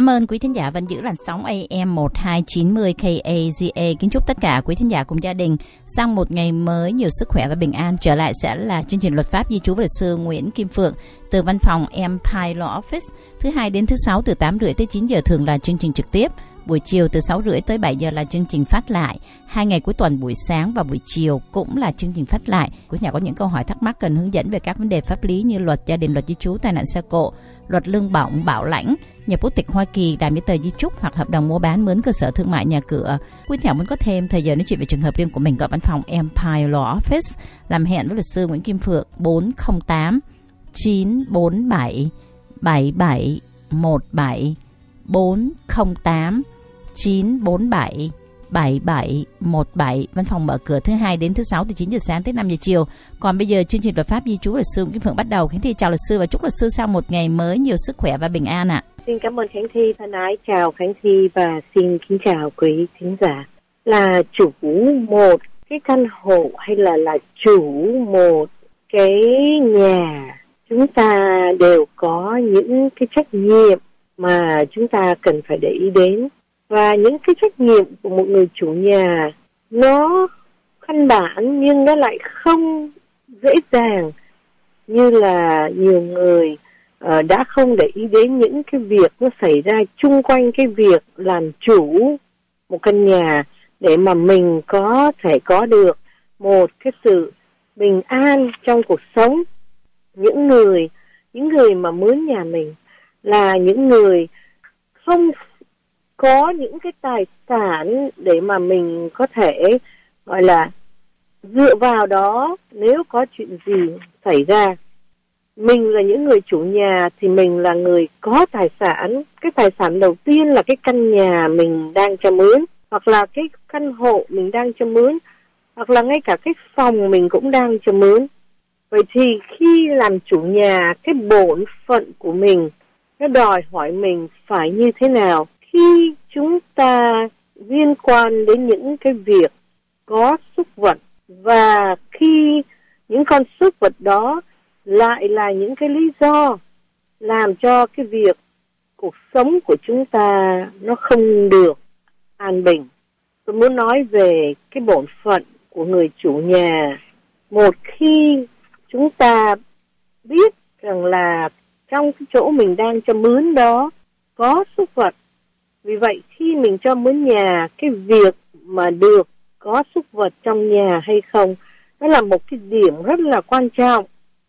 Cảm ơn quý thính giả vẫn giữ làn sóng AM 1290 KAZA. Kính chúc tất cả quý thính giả cùng gia đình sang một ngày mới nhiều sức khỏe và bình an. Trở lại sẽ là chương trình luật pháp di trú với luật sư Nguyễn Kim Phượng từ văn phòng Empire Law Office. Thứ hai đến thứ sáu từ 8:30 tới 9 giờ thường là chương trình trực tiếp. Buổi chiều từ 6:30 tới 7 giờ là chương trình phát lại. 2 ngày cuối tuần buổi sáng và buổi chiều cũng là chương trình phát lại. Quý nhà có những câu hỏi thắc mắc cần hướng dẫn về các vấn đề pháp lý như luật gia đình, luật di trú, tai nạn xe cộ, luật lương bổng, bảo lãnh, nhập quốc tịch Hoa Kỳ, đàm giấy tờ di chúc hoặc hợp đồng mua bán, mướn cơ sở thương mại, nhà cửa. Quý nhà muốn có thêm thời giờ nói chuyện về trường hợp riêng của mình, gọi văn phòng Empire Law Office, làm hẹn với luật sư Nguyễn Kim Phượng 408 947 7717 408 947 7717. Văn phòng mở cửa thứ hai đến thứ sáu từ 9 giờ sáng tới 5 giờ chiều. Còn bây giờ chương trình luật pháp di trú luật sư Kim Phượng bắt đầu. Khánh Thi chào luật sư và chúc luật sư sau một ngày mới nhiều sức khỏe và bình an ạ. Xin cảm ơn Khánh Thi thân ái, chào Khánh Thi và xin kính chào quý thính giả. Là chủ một cái căn hộ hay là chủ một cái nhà, chúng ta đều có những cái trách nhiệm mà chúng ta cần phải để ý đến. Và những cái trách nhiệm của một người chủ nhà nó căn bản nhưng nó lại không dễ dàng như là nhiều người đã không để ý đến những cái việc nó xảy ra chung quanh cái việc làm chủ một căn nhà để mà mình có thể có được một cái sự bình an trong cuộc sống. Những người mà mướn nhà mình là những người không có những cái tài sản để mà mình có thể gọi là dựa vào đó nếu có chuyện gì xảy ra. Mình là những người chủ nhà thì mình là người có tài sản. Cái tài sản đầu tiên là cái căn nhà mình đang cho mướn, hoặc là cái căn hộ mình đang cho mướn, hoặc là ngay cả cái phòng mình cũng đang cho mướn. Vậy thì khi làm chủ nhà, cái bổn phận của mình nó đòi hỏi mình phải như thế nào khi chúng ta liên quan đến những cái việc có súc vật, và khi những con súc vật đó lại là những cái lý do làm cho cái việc cuộc sống của chúng ta nó không được an bình. Tôi muốn nói về cái bổn phận của người chủ nhà. Một khi chúng ta biết rằng là trong cái chỗ mình đang cho mướn đó có súc vật, vì vậy khi mình cho mướn nhà, cái việc mà được có súc vật trong nhà hay không, đó là một cái điểm rất là quan trọng.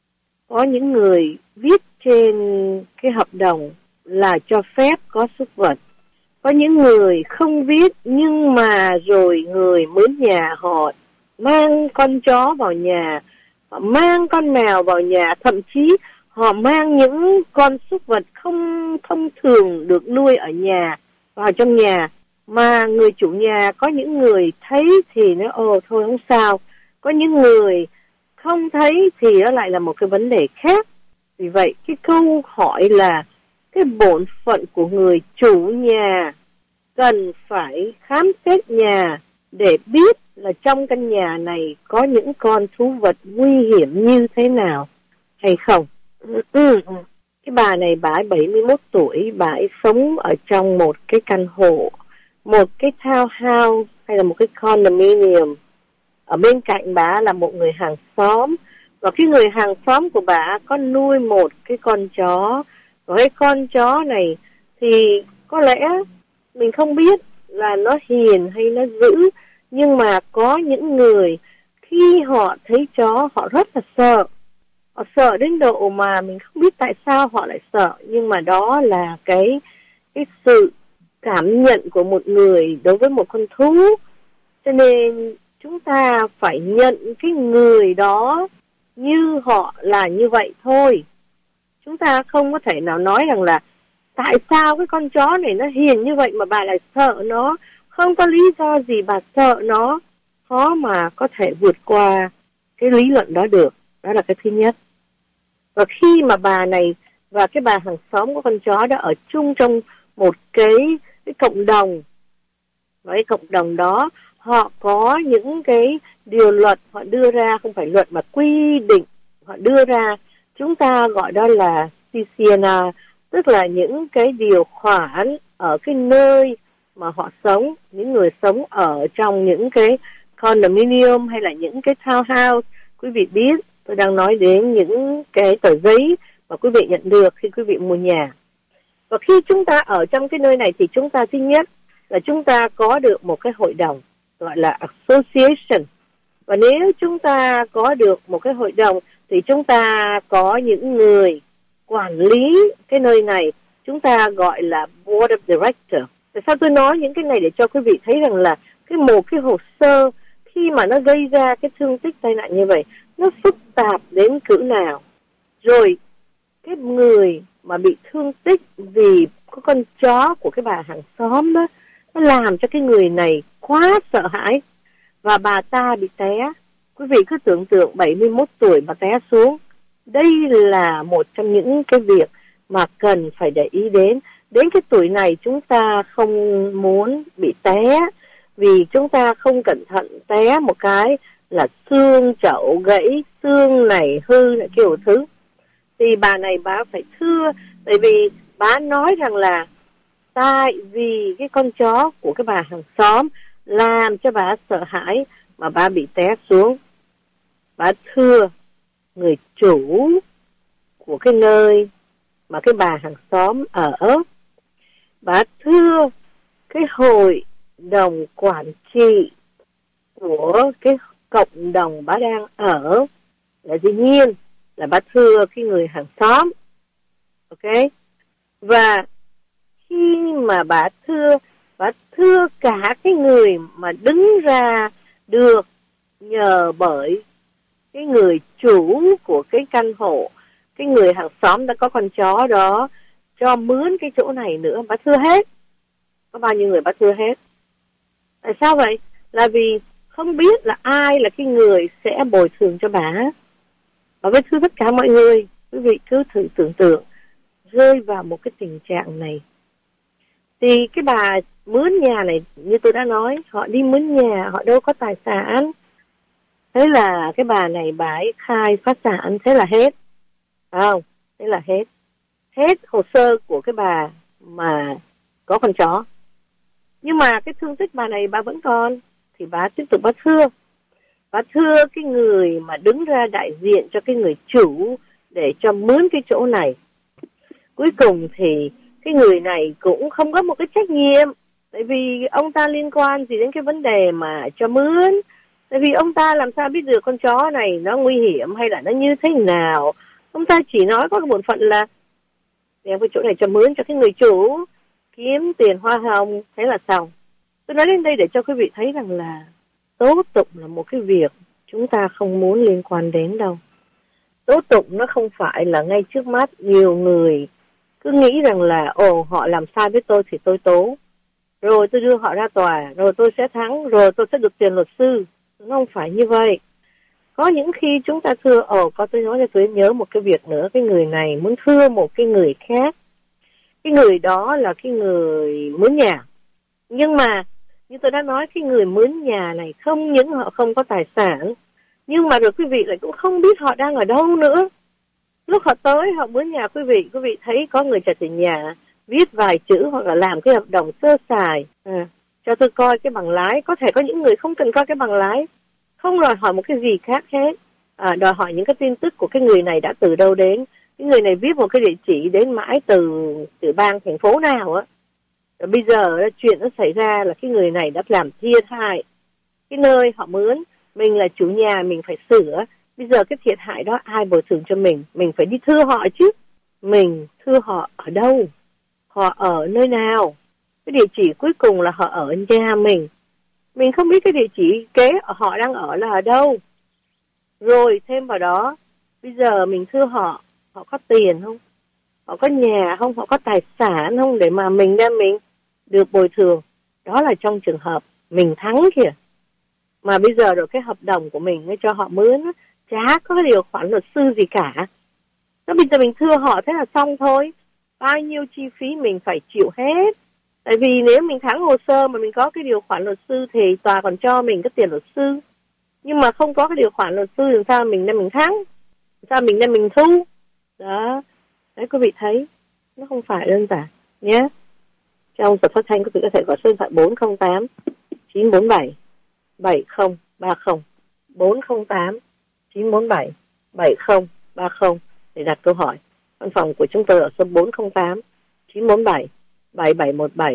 Có những người viết trên cái hợp đồng là cho phép có súc vật. Có những người không viết nhưng mà rồi người mướn nhà họ mang con chó vào nhà, họ mang con mèo vào nhà, thậm chí họ mang những con súc vật không thông thường được nuôi ở nhà vào trong nhà, mà người chủ nhà có những người thấy thì nói thôi không sao, có những người không thấy thì nó lại là một cái vấn đề khác. Vì vậy cái câu hỏi là cái bổn phận của người chủ nhà cần phải khám xét nhà để biết là trong căn nhà này có những con thú vật nguy hiểm như thế nào hay không. Cái bà này bà ấy 71 tuổi, bà ấy sống ở trong một cái căn hộ, một cái townhouse hay là một cái condominium. Ở bên cạnh bà là một người hàng xóm, và cái người hàng xóm của bà có nuôi một cái con chó. Và cái con chó này thì có lẽ mình không biết là nó hiền hay nó dữ, nhưng mà có những người khi họ thấy chó họ rất là sợ. Họ sợ đến độ mà mình không biết tại sao họ lại sợ, nhưng mà đó là cái sự cảm nhận của một người đối với một con thú. Cho nên chúng ta phải nhận cái người đó như họ là như vậy thôi. Chúng ta không có thể nào nói rằng là tại sao cái con chó này nó hiền như vậy mà bà lại sợ nó. Không có lý do gì bà sợ nó. Khó mà có thể vượt qua cái lý luận đó được. Đó là cái thứ nhất. Và khi mà bà này và cái bà hàng xóm của con chó đã ở chung trong một cái cộng đồng, và cái cộng đồng đó họ có những cái điều luật họ đưa ra, không phải luật mà quy định họ đưa ra, chúng ta gọi đó là CCNR, tức là những cái điều khoản ở cái nơi mà họ sống, những người sống ở trong những cái condominium hay là những cái townhouse. Quý vị biết tôi đang nói đến những cái tờ giấy mà quý vị nhận được khi quý vị mua nhà. Và khi chúng ta ở trong cái nơi này thì chúng ta thứ nhất là chúng ta có được một cái hội đồng gọi là association. Và nếu chúng ta có được một cái hội đồng thì chúng ta có những người quản lý cái nơi này, chúng ta gọi là board of directors. Tại sao tôi nói những cái này? Để cho quý vị thấy rằng là một cái hồ sơ khi mà nó gây ra cái thương tích tai nạn như vậy, nó phức tạp đến cỡ nào. Rồi cái người mà bị thương tích vì có con chó của cái bà hàng xóm đó, nó làm cho cái người này quá sợ hãi và bà ta bị té. Quý vị cứ tưởng tượng 71 tuổi mà té xuống. Đây là một trong những cái việc mà cần phải để ý đến. Đến cái tuổi này chúng ta không muốn bị té, vì chúng ta không cẩn thận té một cái là xương chậu gãy, xương này hư lại kiểu thứ. Thì bà này bà phải thưa, tại vì bà nói rằng là tại vì cái con chó của cái bà hàng xóm làm cho bà sợ hãi mà bà bị té xuống. Bà thưa người chủ của cái nơi mà cái bà hàng xóm ở, bà thưa cái hội đồng quản trị của cái cộng đồng bà đang ở, là dĩ nhiên là bà thưa cái người hàng xóm. Ok? Và khi mà bà thưa cả cái người mà đứng ra được nhờ bởi cái người chủ của cái căn hộ, cái người hàng xóm đã có con chó đó cho mướn cái chỗ này nữa, bà thưa hết. Có bao nhiêu người bà thưa hết. Tại sao vậy? Là vì không biết là ai là cái người sẽ bồi thường cho bà. Bà mới thưa tất cả mọi người. Quý vị cứ thử tưởng tượng rơi vào một cái tình trạng này. Thì cái bà mướn nhà này, như tôi đã nói, họ đi mướn nhà, họ đâu có tài sản. Thế là cái bà này bà ấy khai phá sản, thế là hết. Không, thế là hết. Hết hồ sơ của cái bà mà có con chó. Nhưng mà cái thương tích bà này bà vẫn còn, thì bà tiếp tục bà thưa. Bà thưa cái người mà đứng ra đại diện cho cái người chủ để cho mướn cái chỗ này. Cuối cùng thì cái người này cũng không có một cái trách nhiệm, tại vì ông ta liên quan gì đến cái vấn đề mà cho mướn. Tại vì ông ta làm sao biết được con chó này nó nguy hiểm hay là nó như thế nào. Ông ta chỉ nói có cái bổn phận là đem cái chỗ này cho mướn cho cái người chủ, kiếm tiền hoa hồng, thế là xong. Tôi nói đến đây để cho quý vị thấy rằng là tố tụng là một cái việc chúng ta không muốn liên quan đến đâu. Tố tụng nó không phải là ngay trước mắt. Nhiều người cứ nghĩ rằng là họ làm sai với tôi thì tôi tố, rồi tôi đưa họ ra tòa, rồi tôi sẽ thắng, rồi tôi sẽ được tiền luật sư. Nó không phải như vậy. Có những khi chúng ta thưa, có tôi nói cho tôi nhớ một cái việc nữa. Cái người này muốn thưa một cái người khác. Cái người đó là cái người mướn nhà. Nhưng mà như tôi đã nói, cái người mướn nhà này không những họ không có tài sản, nhưng mà rồi quý vị lại cũng không biết họ đang ở đâu nữa. Lúc họ tới họ mướn nhà, quý vị thấy có người trả tiền nhà, viết vài chữ hoặc là làm cái hợp đồng sơ sài, cho tôi coi cái bằng lái. Có thể có những người không cần coi cái bằng lái, không đòi hỏi một cái gì khác hết, đòi hỏi những cái tin tức của cái người này đã từ đâu đến, cái người này viết một cái địa chỉ đến mãi từ bang thành phố nào á. Rồi bây giờ chuyện nó xảy ra là cái người này đã làm thiệt hại cái nơi họ mướn. Mình là chủ nhà, mình phải sửa. Bây giờ cái thiệt hại đó ai bồi thường cho mình? Mình phải đi thưa họ chứ. Mình thưa họ ở đâu? Họ ở nơi nào? Cái địa chỉ cuối cùng là họ ở nhà mình. Mình không biết cái địa chỉ kế họ đang ở là ở đâu. Rồi thêm vào đó, bây giờ mình thưa họ có tiền không? Họ có nhà không? Họ có tài sản không? Để mà mình được bồi thường. Đó là trong trường hợp mình thắng kìa. Mà bây giờ rồi cái hợp đồng của mình cho họ mướn chả có điều khoản luật sư gì cả. Thế bây giờ mình thưa họ thế là xong thôi. Bao nhiêu chi phí mình phải chịu hết. Tại vì nếu mình thắng hồ sơ mà mình có cái điều khoản luật sư thì tòa còn cho mình cái tiền luật sư. Nhưng mà không có cái điều khoản luật sư thì sao mình thắng? Sao mình thu? Đó. Đấy quý vị thấy. nó không phải đơn giản nhé. Trong tập phát thanh quý vị có thể gọi số điện thoại 408 947 7030, 408 947 7030 để đặt câu hỏi. Văn phòng của chúng tôi ở số 408 947 7717,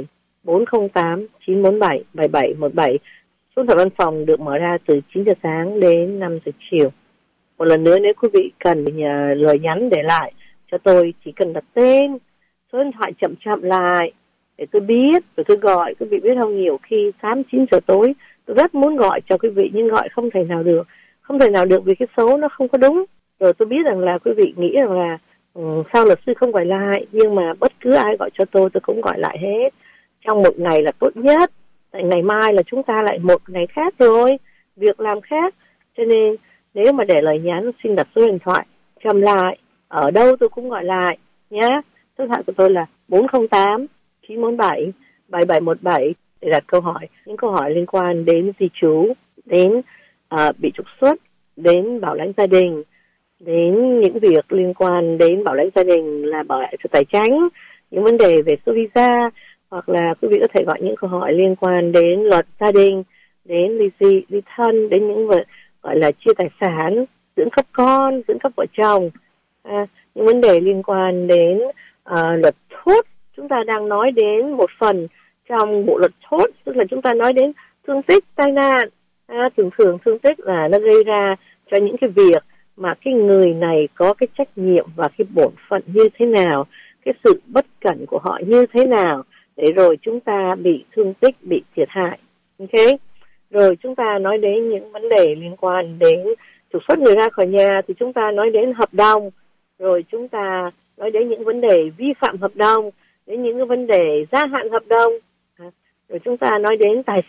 408 947 7717. Số điện thoại văn phòng được mở ra từ 9 giờ sáng đến 5 giờ chiều. Một lần nữa, nếu quý vị cần lời nhắn để lại cho tôi, chỉ cần đặt tên, số điện thoại chậm lại để tôi biết, rồi tôi gọi. Quý vị biết không, nhiều khi 8-9 giờ tối tôi rất muốn gọi cho quý vị nhưng gọi không thể nào được vì cái số nó không có đúng. Rồi tôi biết rằng là quý vị nghĩ rằng là sao luật sư không gọi lại, nhưng mà bất cứ ai gọi cho tôi cũng gọi lại hết. Trong một ngày là tốt nhất, tại ngày mai là chúng ta lại một ngày khác rồi, việc làm khác. Cho nên nếu mà để lời nhắn, xin đặt số điện thoại chậm lại, ở đâu tôi cũng gọi lại nhé. Số điện thoại của tôi là 408 947 7717 để đặt câu hỏi. Những câu hỏi liên quan đến di trú, đến bị trục xuất, đến bảo lãnh gia đình, đến những việc liên quan đến bảo lãnh gia đình là bảo lãnh cho tài chính, những vấn đề về số visa, hoặc là quý vị có thể gọi những câu hỏi liên quan đến luật gia đình, đến ly thân, đến những việc gọi là chia tài sản, dưỡng cấp con, dưỡng cấp vợ chồng, những vấn đề liên quan đến luật thuốc. Chúng ta đang nói đến một phần trong bộ luật thuốc, tức là chúng ta nói đến thương tích, tai nạn. Thường thương tích là nó gây ra cho những cái việc mà cái người này có cái trách nhiệm và cái bổn phận như thế nào, cái sự bất cẩn của họ như thế nào, để rồi chúng ta bị thương tích, bị thiệt hại. Ok? Rồi chúng ta nói đến những vấn đề liên quan đến trục xuất người ra khỏi nhà, thì chúng ta nói đến hợp đồng. Rồi chúng ta nói đến những vấn đề vi phạm hợp đồng, đến những cái vấn đề gia hạn hợp đồng. Rồi chúng ta nói đến tài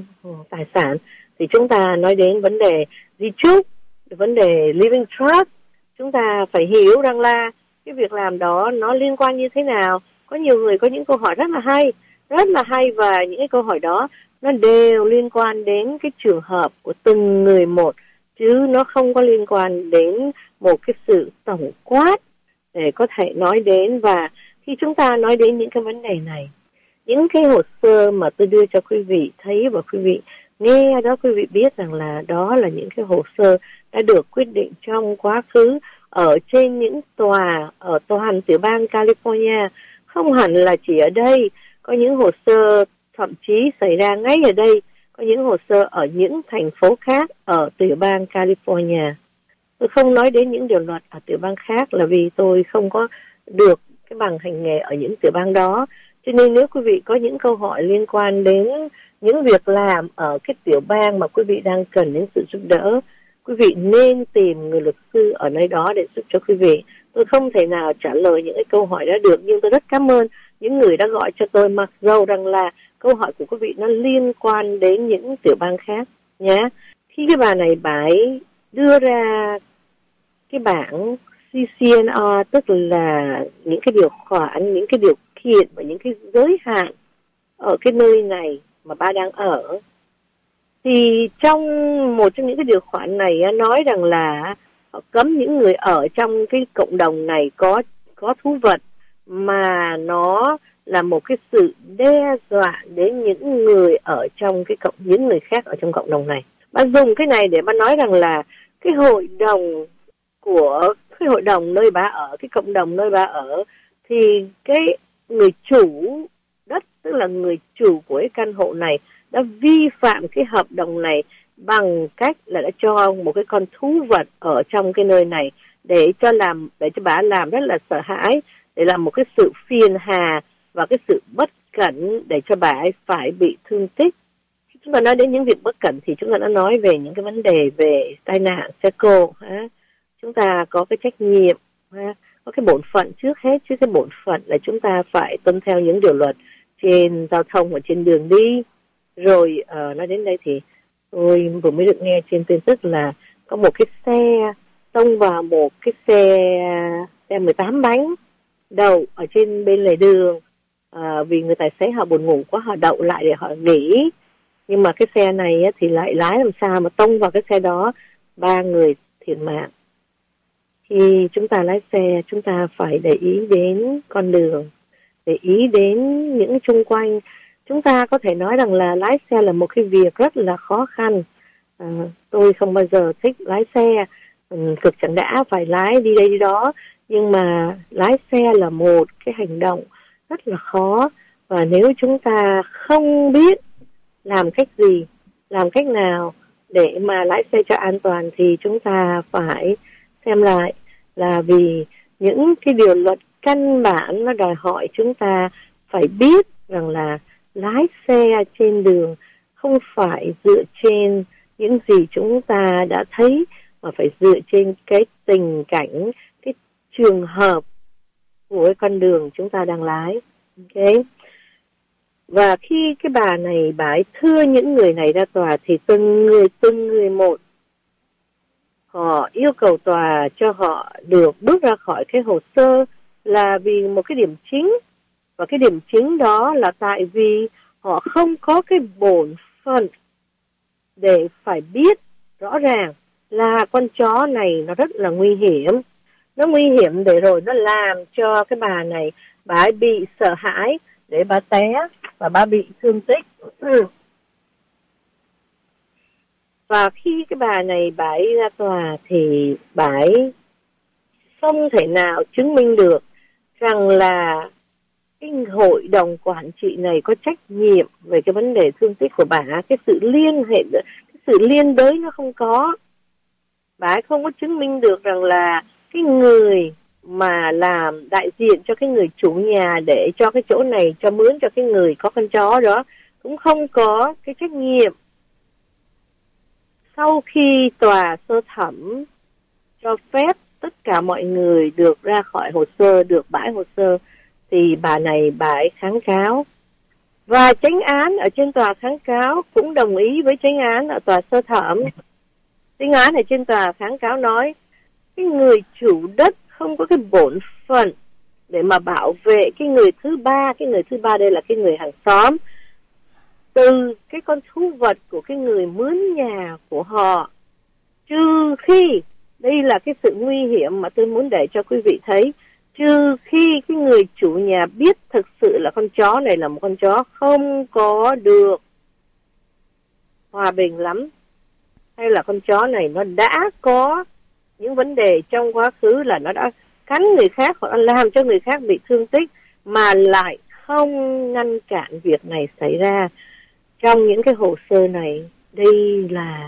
sản thì chúng ta nói đến vấn đề di chúc, vấn đề living trust. Chúng ta phải hiểu rằng là cái việc làm đó nó liên quan như thế nào. Có nhiều người có những câu hỏi rất là hay, và những cái câu hỏi đó nó đều liên quan đến cái trường hợp của từng người một, chứ nó không có liên quan đến một cái sự tổng quát để có thể nói đến. Và khi chúng ta nói đến những cái vấn đề này, những cái hồ sơ mà tôi đưa cho quý vị thấy và quý vị nghe đó, quý vị biết rằng là đó là những cái hồ sơ đã được quyết định trong quá khứ ở trên những tòa ở toàn tiểu bang California, không hẳn là chỉ ở đây. Có những hồ sơ thậm chí xảy ra ngay ở đây, có những hồ sơ ở những thành phố khác ở tiểu bang California. Tôi không nói đến những điều luật ở tiểu bang khác là vì tôi không có được cái bằng hành nghề ở những tiểu bang đó. Cho nên nếu quý vị có những câu hỏi liên quan đến những việc làm ở cái tiểu bang mà quý vị đang cần đến sự giúp đỡ, quý vị nên tìm người luật sư ở nơi đó để giúp cho quý vị. Tôi không thể nào trả lời những cái câu hỏi đó được, nhưng tôi rất cảm ơn những người đã gọi cho tôi, mặc dầu rằng là câu hỏi của quý vị nó liên quan đến những tiểu bang khác nhé. Khi cái bà này bà ấy đưa ra cái bảng CCNR, tức là những cái điều khoản, những cái điều kiện và những cái giới hạn ở cái nơi này mà bà đang ở, thì trong một trong những cái điều khoản này nói rằng là họ cấm những người ở trong cái cộng đồng này có thú vật mà nó là một cái sự đe dọa đến những người ở trong những người khác ở trong cộng đồng này. Bà dùng cái này để bà nói rằng là cái hội đồng nơi bà ở, cái cộng đồng nơi bà ở, thì cái người chủ đất, tức là người chủ của cái căn hộ này, đã vi phạm cái hợp đồng này bằng cách là đã cho một cái con thú vật ở trong cái nơi này để cho bà làm rất là sợ hãi, để làm một cái sự phiền hà và cái sự bất cẩn để cho bà ấy phải bị thương tích. Khi chúng ta nói đến những việc bất cẩn thì chúng ta đã nói về những cái vấn đề về tai nạn xe cộ. Chúng ta có cái trách nhiệm, có cái bổn phận trước hết, chứ cái bổn phận là chúng ta phải tuân theo những điều luật trên giao thông và trên đường đi. Rồi nói đến đây thì tôi vừa mới được nghe trên tin tức là có một cái xe tông vào một cái xe 18 bánh đậu ở trên bên lề đường, vì người tài xế họ buồn ngủ quá, họ đậu lại để họ nghỉ. Nhưng mà cái xe này thì lại lái làm sao mà tông vào cái xe đó, 3 người thiệt mạng. khi chúng ta lái xe, chúng ta phải để ý đến con đường, để ý đến những xung quanh. Chúng ta có thể nói rằng là lái xe là một cái việc rất là khó khăn. Tôi không bao giờ thích lái xe, cực chẳng đã phải lái đi đây đi đó, nhưng mà lái xe là một cái hành động rất là khó. Và nếu chúng ta không biết làm cách gì, làm cách nào để mà lái xe cho an toàn thì chúng ta phải xem lại, là vì những cái điều luật căn bản nó đòi hỏi chúng ta phải biết rằng là lái xe trên đường không phải dựa trên những gì chúng ta đã thấy, mà phải dựa trên cái tình cảnh, cái trường hợp của cái con đường chúng ta đang lái. Ok. Và khi cái bà này bà ấy thưa những người này ra tòa thì từng người một họ yêu cầu tòa cho họ được bước ra khỏi cái hồ sơ, là vì một cái điểm chính. Và cái điểm chính đó là tại vì họ không có cái bổn phận để phải biết rõ ràng là con chó này nó rất là nguy hiểm. Nó nguy hiểm để rồi nó làm cho cái bà này, bà ấy bị sợ hãi để bà té và bà bị thương tích. Và khi cái bà này bà ấy ra tòa thì bà ấy không thể nào chứng minh được rằng là cái hội đồng quản trị này có trách nhiệm về cái vấn đề thương tích của bà. Cái sự liên đới nó không có. Bà ấy không có chứng minh được rằng là cái người mà làm đại diện cho cái người chủ nhà để cho cái chỗ này cho mướn cho cái người có con chó đó cũng không có cái trách nhiệm. Sau khi tòa sơ thẩm cho phép tất cả mọi người được ra khỏi hồ sơ, được bãi hồ sơ, thì bà này bà ấy kháng cáo. Và chánh án ở trên tòa kháng cáo cũng đồng ý với chánh án ở tòa sơ thẩm. Chánh án ở trên tòa kháng cáo nói cái người chủ đất không có cái bổn phận để mà bảo vệ cái người thứ ba. Cái người thứ ba đây là cái người hàng xóm, từ cái con thú vật của cái người mướn nhà của họ. Trừ khi, đây là cái sự nguy hiểm mà tôi muốn để cho quý vị thấy, trừ khi cái người chủ nhà biết thực sự là con chó này là một con chó không có được hòa bình lắm, hay là con chó này nó đã có những vấn đề trong quá khứ, là nó đã cắn người khác hoặc làm cho người khác bị thương tích, mà lại không ngăn cản việc này xảy ra. Trong những cái hồ sơ này, đây là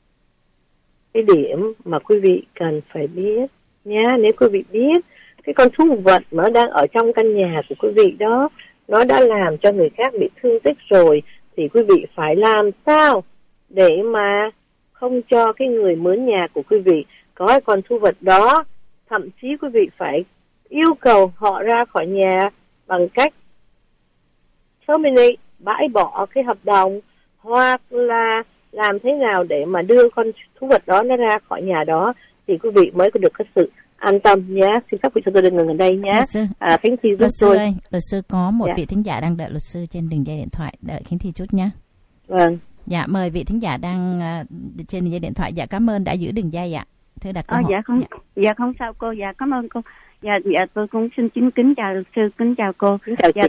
cái điểm mà quý vị cần phải biết nhé. Nếu quý vị biết cái con thú vật mà nó đang ở trong căn nhà của quý vị đó, nó đã làm cho người khác bị thương tích rồi, thì quý vị phải làm sao để mà không cho cái người mướn nhà của quý vị có cái con thú vật đó. Thậm chí quý vị phải yêu cầu họ ra khỏi nhà bằng cách terminate, bãi bỏ cái hợp đồng, hoặc là làm thế nào để mà đưa con thú vật đó nó ra khỏi nhà đó, thì quý vị mới có được cái sự an tâm nhé. Xin phép quý cho tôi được ngừng ở đây nhé. Khánh Thi giúp tôi. Ơi, luật sư có một vị thính giả đang đợi luật sư trên đường dây điện thoại, đợi Khánh Thi chút nhé. Vâng. Dạ, mời vị thính giả đang trên đường dây điện thoại. Dạ, cảm ơn đã giữ đường dây ạ. Thưa đặt câu hỏi. Dạ không sao cô. Dạ cảm ơn cô. Dạ tôi cũng xin kính chào luật sư, kính chào cô.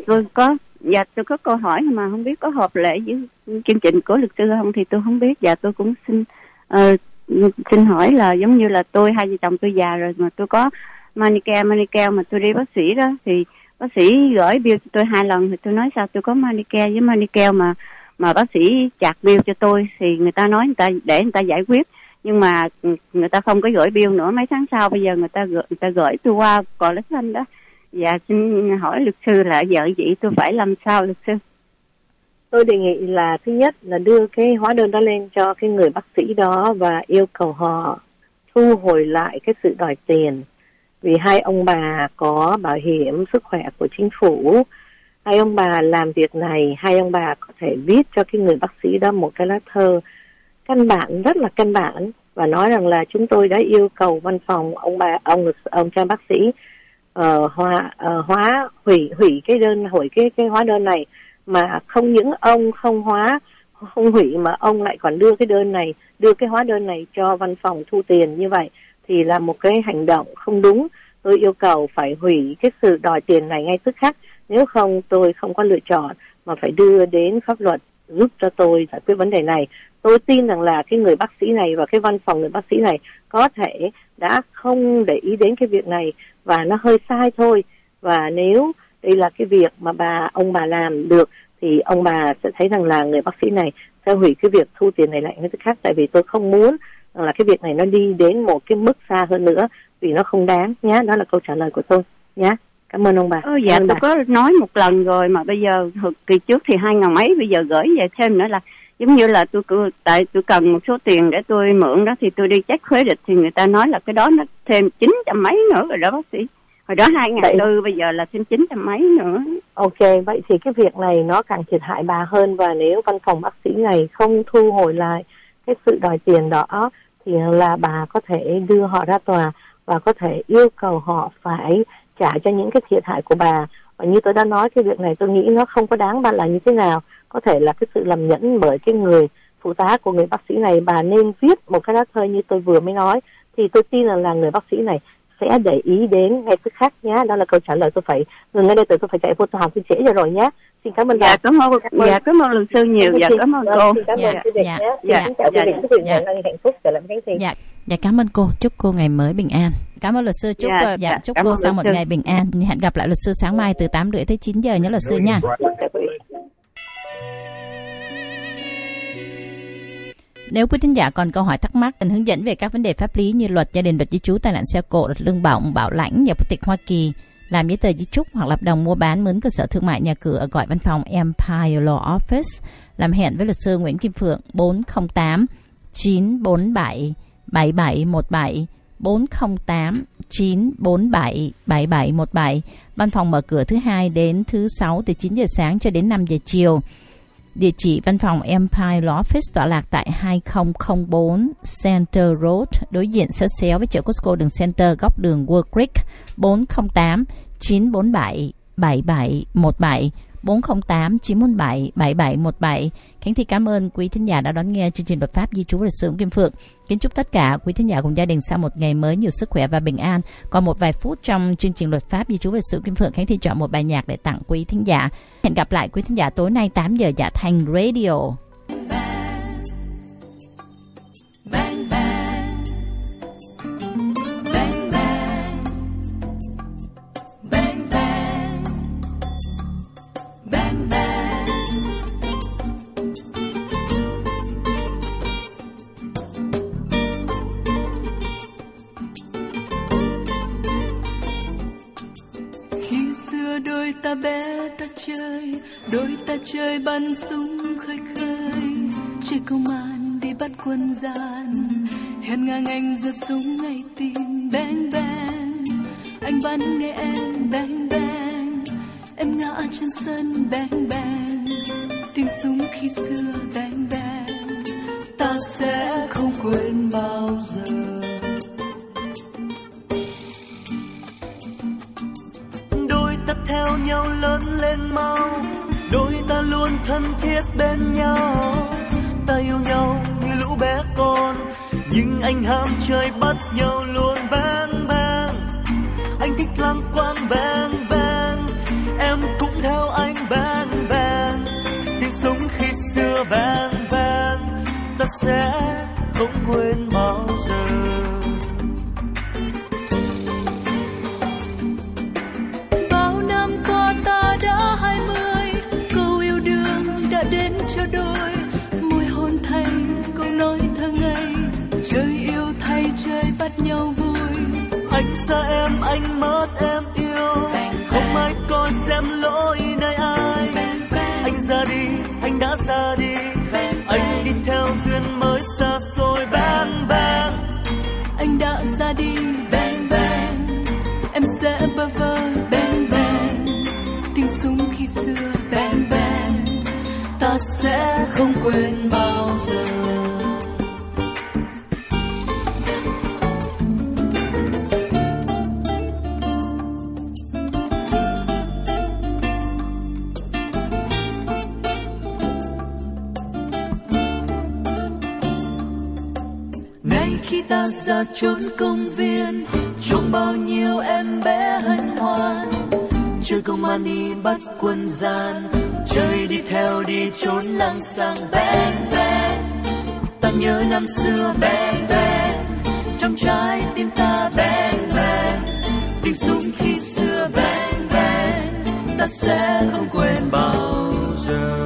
Tôi có câu hỏi mà không biết có hợp lệ với chương trình của luật sư không thì tôi không biết. Dạ tôi cũng xin hỏi là giống như là hai vợ chồng tôi già rồi mà tôi có Manicare mà tôi đi bác sĩ đó, thì bác sĩ gửi bill cho tôi 2 lần, thì tôi nói sao tôi có Manicare với Manicare mà bác sĩ chặt bill cho tôi, thì người ta nói để người ta giải quyết, nhưng mà người ta không có gửi bill nữa. Mấy tháng sau bây giờ người ta gửi tôi qua collection đó. Dạ xin hỏi luật sư là vợ vậy tôi phải làm sao luật sư? Tôi đề nghị là thứ nhất là đưa cái hóa đơn đó lên cho cái người bác sĩ đó và yêu cầu họ thu hồi lại cái sự đòi tiền. Vì hai ông bà có bảo hiểm sức khỏe của chính phủ, hai ông bà làm việc này, hai ông bà có thể viết cho cái người bác sĩ đó một cái lá thơ căn bản, rất là căn bản, và nói rằng là chúng tôi đã yêu cầu văn phòng ông cha bác sĩ hủy cái hóa đơn này, mà không những ông không hủy mà ông lại còn đưa cái hóa đơn này cho văn phòng thu tiền như vậy, thì là một cái hành động không đúng. Tôi yêu cầu phải hủy cái sự đòi tiền này ngay tức khắc, nếu không tôi không có lựa chọn mà phải đưa đến pháp luật giúp cho tôi giải quyết vấn đề này. Tôi tin rằng là cái người bác sĩ này và cái văn phòng người bác sĩ này có thể đã không để ý đến cái việc này và nó hơi sai thôi. Và nếu đây là cái việc mà ông bà làm được thì ông bà sẽ thấy rằng là người bác sĩ này sẽ hủy cái việc thu tiền này lại ngay tức khắc, tại vì tôi không muốn là cái việc này nó đi đến một cái mức xa hơn nữa vì nó không đáng nhé. Đó là câu trả lời của tôi nhé. Cảm ơn ông bà. Dạ tôi có nói một lần rồi mà bây giờ kỳ trước thì 2.000 mấy, bây giờ gửi về thêm nữa là giống như là tại tôi cần một số tiền để tôi mượn đó, thì tôi đi check credit thì người ta nói là cái đó nó thêm 900 mấy nữa rồi đó bác sĩ. Hồi đó 2.400, bây giờ là thêm 900 mấy nữa. Ok, vậy thì cái việc này nó càng thiệt hại bà hơn, và nếu văn phòng bác sĩ này không thu hồi lại cái sự đòi tiền đó thì là bà có thể đưa họ ra tòa và có thể yêu cầu họ phải trả cho những cái thiệt hại của bà. Và như tôi đã nói, cái việc này tôi nghĩ nó không có đáng bà là như thế nào. Có thể là cái sự lầm nhẫn bởi cái người phụ tá của người bác sĩ này. Bà nên viết một cái lá thư như tôi vừa mới nói, thì tôi tin là người bác sĩ này sẽ để ý đến ngay tức khắc nhé. Đó là câu trả lời. Tôi phải ngừng ngay đây, tôi phải chạy vô tòa học, tôi trễ rồi rồi nhé. Xin cảm ơn bà. Cảm ơn luật sư nhiều. Dạ cảm ơn cô. Cảm ơn quý vị nhé. Xin chào quý vị, chúc quý vị ngày hạnh phúc. Trở lại với Khánh Thi. Dạ cảm ơn cô, chúc cô ngày mới bình an. Cảm ơn luật sư, chúc cô sau một ngày bình an. Hẹn gặp lại luật sư sáng mai từ 8:30 tới 9 giờ nhé luật sư nha. Nếu quý thính giả còn câu hỏi thắc mắc, cần hướng dẫn về các vấn đề pháp lý như luật gia đình, luật di trú, tai nạn xe cộ, luật lương bổng, bảo lãnh, nhập quốc tịch Hoa Kỳ, làm giấy tờ di chúc hoặc hợp đồng mua bán, mướn cơ sở thương mại, nhà cửa, gọi văn phòng Empire Law Office. Làm hẹn với luật sư Nguyễn Kim Phượng 408 947 7717 408 947 7717. Văn phòng mở cửa thứ Hai đến thứ Sáu từ 9 giờ sáng cho đến 5 giờ chiều. Địa chỉ văn phòng Empire Law Office tọa lạc tại 2004 Center Road, đối diện xéo xéo với chợ Costco đường Center, góc đường Wood Creek. 408 947 7717 408 947 7717. Khánh Thi cảm ơn quý thính giả đã đón nghe chương trình luật pháp di trú và lịch sử Kim Phượng. Kính chúc tất cả quý thính giả cùng gia đình sau một ngày mới nhiều sức khỏe và bình an. Còn một vài phút trong chương trình luật pháp di trú và lịch sử Kim Phượng, Khánh Thi chọn một bài nhạc để tặng quý thính giả. Hẹn gặp lại quý thính giả tối nay 8 giờ Dạ Thành Radio. Đôi ta bé ta đôi ta chơi bắn súng khơi khơi, chơi công an đi bắt quân gian, hẹn ngang anh giật súng ngay tim bang bang, anh bắn nghe em bang bang, em ngã trên sân bang bang, tiếng súng khi xưa bang bang, ta sẽ không quên bao giờ. Theo nhau lớn lên mau, đôi ta luôn thân thiết bên nhau, ta yêu nhau như lũ bé con, nhưng anh ham chơi bắt nhau luôn bang bang. Anh thích lang quang bang bang, em cũng theo anh bang bang, tiếng súng khi xưa bang bang, ta sẽ không quên bao giờ. Cho đôi môi hôn thay câu nói thơ ngây, chơi yêu thay chơi bắt nhau vui. Anh xa em, anh mất em yêu, không ai coi xem lỗi nơi ai. Anh ra đi, anh đã ra đi, anh đi theo duyên mới xa xôi bang bang. Anh đã ra đi bang bang, em sẽ bơ vơ bang bang, tiếng súng khi xưa bang bang, ta sẽ không quên bao giờ. khi ta ra chốn công viên, trông bao nhiêu em bé hân hoan. Trời công an đi bắt quân gian, trời đi theo đi trốn lang sang. Ben ben, ta nhớ năm xưa. Ben ben, trong trái tim ta. Ben ben, tiếng súng khi xưa. Ben ben, ta sẽ không quên bao giờ.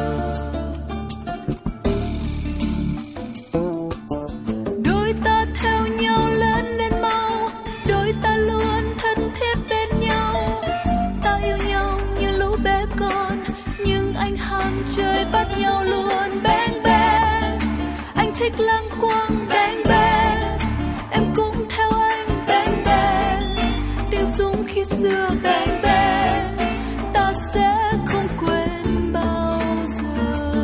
Đôi ta theo nhau lớn lên mau, đôi ta luôn thân thiết bên nhau. Ta yêu nhau như lũ bé con, nhưng anh hàng trời bắt nhau luôn. Bang bang, anh thích lang quang. Bang bang, em cũng theo anh. Bang bang, tiếng súng khi xưa. Bang bang, ta sẽ không quên bao giờ.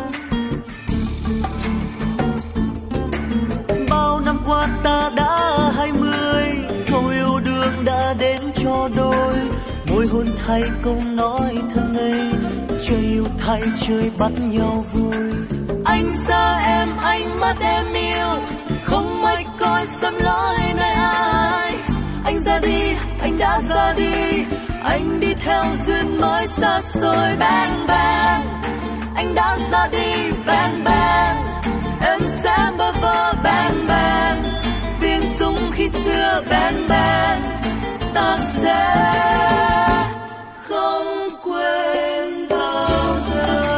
Bao năm qua ta đã 20, câu yêu đương đã đến cho đôi. Môi hôn thay câu nói thơ ngây, trời yêu thay trời bắt nhau vui. Anh xa em, anh mất em yêu, không ai coi xăm lối nơi ai. Anh ra đi, anh đã ra đi, anh đi theo duyên mới xa xôi. Bang bang, anh đã ra đi. Bang bang, em sẽ bơ vơ. Bang bang, tiếng súng khi xưa. Bang bang, ta sẽ không quên bao giờ.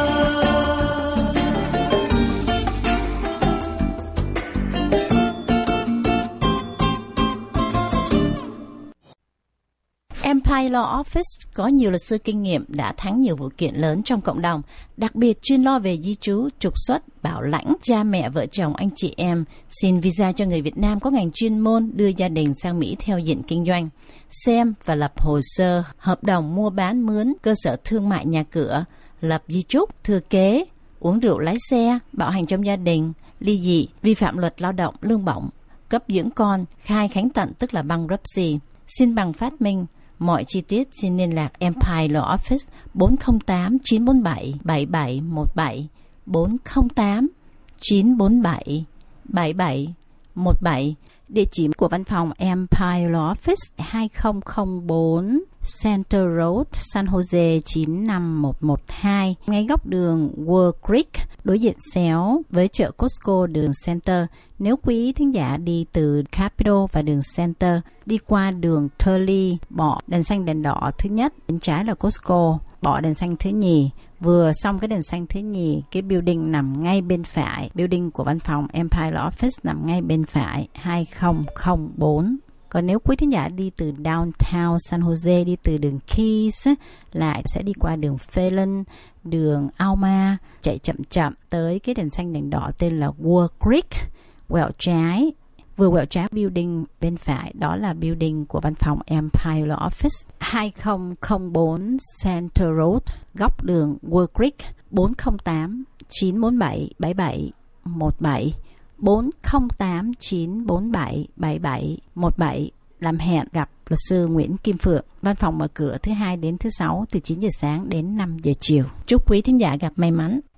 Empire Law Office có nhiều luật sư kinh nghiệm, đã thắng nhiều vụ kiện lớn trong cộng đồng, đặc biệt chuyên lo về di trú, trục xuất, bảo lãnh, cha mẹ, vợ chồng, anh chị em, xin visa cho người Việt Nam có ngành chuyên môn đưa gia đình sang Mỹ theo diện kinh doanh, xem và lập hồ sơ, hợp đồng mua bán mướn, cơ sở thương mại nhà cửa, lập di chúc, thừa kế, uống rượu lái xe, bạo hành trong gia đình, ly dị, vi phạm luật lao động, lương bổng, cấp dưỡng con, khai khánh tận tức là bankruptcy, xin bằng phát minh. Mọi chi tiết xin liên lạc Empire Law Office 408 947 7717 408 947 7717. Địa chỉ của văn phòng Empire Law Office 2004 Center Road, San Jose 95112, ngay góc đường World Creek, đối diện xéo với chợ Costco đường Center. Nếu quý thính giả đi từ Capitol và đường Center, đi qua đường Turley, bỏ đèn xanh đèn đỏ thứ nhất, bên trái là Costco, bỏ đèn xanh thứ nhì. Vừa xong cái đèn xanh thứ nhì, cái building nằm ngay bên phải, building của văn phòng Empire Law Office nằm ngay bên phải, 2004. Còn nếu quý thính giả đi từ downtown San Jose, đi từ đường Keys, lại sẽ đi qua đường Phelan, đường Alma, chạy chậm chậm tới cái đèn xanh đèn đỏ tên là World Creek, quẹo trái. Vừa quẹo trái building bên phải, đó là building của văn phòng Empire Law Office, 2004 Center Road, góc đường World Creek, 408 947 7717, 408 947 7717. Làm hẹn gặp luật sư Nguyễn Kim Phượng. Văn phòng mở cửa thứ 2 đến thứ 6 từ 9 giờ sáng đến 5 giờ chiều. Chúc quý thính giả gặp may mắn.